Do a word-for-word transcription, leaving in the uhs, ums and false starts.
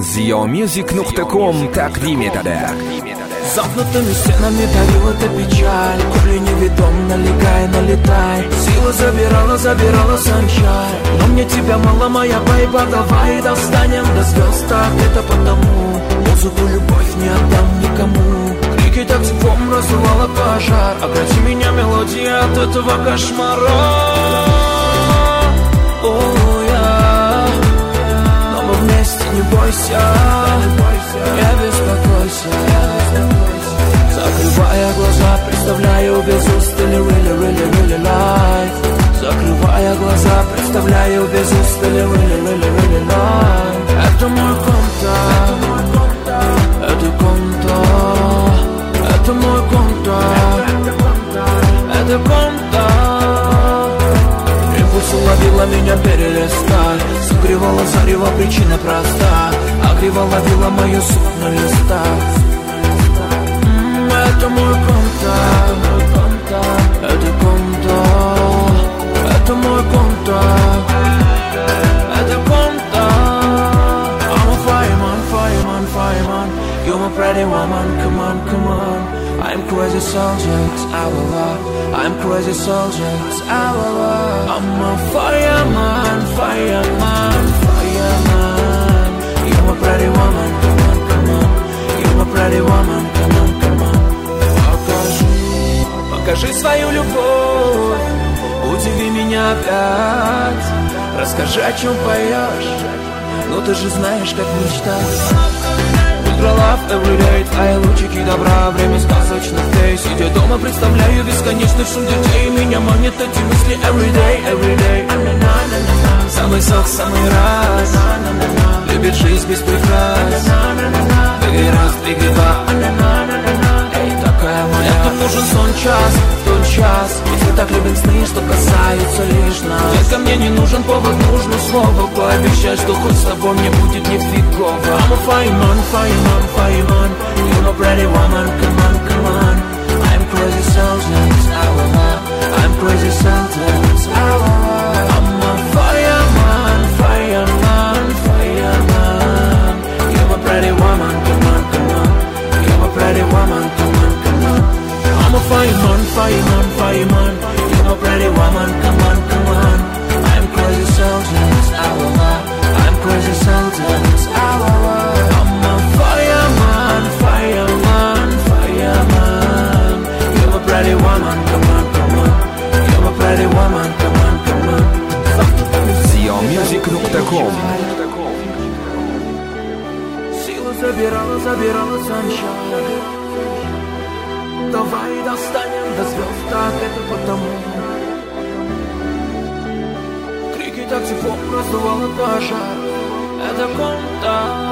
Зиомьюзик точка ком тaqdim-etadi. Замкнутыми стенами давила эта печаль. Купли неведом, налегай, налетай. Сила забирала, забирала санчай. Но мне тебя мало, моя байба, давай достанем до звезд. Так это потому, музыку, любовь не отдам никому. Крики так теплом раздувала пожар. Обрати меня, мелодия от этого кошмара. О, я. Но мы вместе, не бойся, не беспокойся. Закрывая глаза, представляю без устали really, really, really life. Закрывая глаза, представляю без устали really, really, really life. Это мой контакт, это контакт, это мой контакт, это контакт. Импульс уловила меня, перелистай. Согревала зарево, причина проста. Огревала, ловила мою суть на листах. Это мой контакт, это контакт, это мой контакт, это контакт. I'm a fireman, fireman, fireman. You're my pretty woman, come on, come on. I'm crazy soldier, it's our love. I'm crazy soldier, it's our love. I'm a fireman, fireman, fireman. You're my pretty woman, come on, come on. You're my pretty woman, come on, come on. Покажи свою любовь, удиви меня опять. Расскажи, о чем поешь, ну ты же знаешь, как мечтать. Утро love everyday, твои лучики добра, время сказочных дней. Сидя дома, представляю бесконечный шум детей. Меня манят эти мысли everyday, everyday. Самый сок, самый раз, любит жизнь без прикрас. Двигай раз, двигай два. Мне нужен сон час, в тот час. Если так любим сны, что касаются лишь нас. Только мне не нужен повод, нужно слово. Пообещай, что хоть с тобой мне будет не фигово. I'm a fireman, fireman, fireman. You're my pretty woman, come on, come on. I'm crazy soldier, it's our love. I'm crazy soldier, it's our love. I'm a fireman, fireman, fireman. You're my pretty woman, come on, come on. You're my pretty woman, come on. I'm a fireman, fireman, fireman. You're my pretty woman, come on, come on. I'm crazy soldier, it's our love. I'm crazy soldier, it's our love. I'm a fireman, fireman, fireman. You're my pretty woman, come on, come on. You're my pretty woman, come on, come on. Зиомьюзик точка ком. Сила забирала, забирала sunshine. Давай достанем до звезд, так это потому. Крики так тепло раздувало пожар. Это контакт.